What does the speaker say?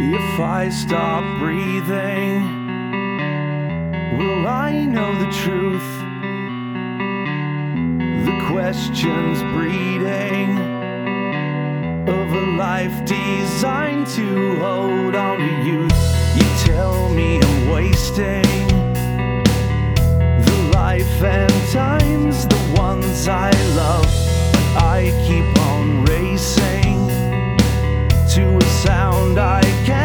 If I stop breathing, will I know the truth? The questions breeding of a life designed to hold on to youth. You tell me I'm wasting the life and times, the ones I love. I keep on racing to a sound I can't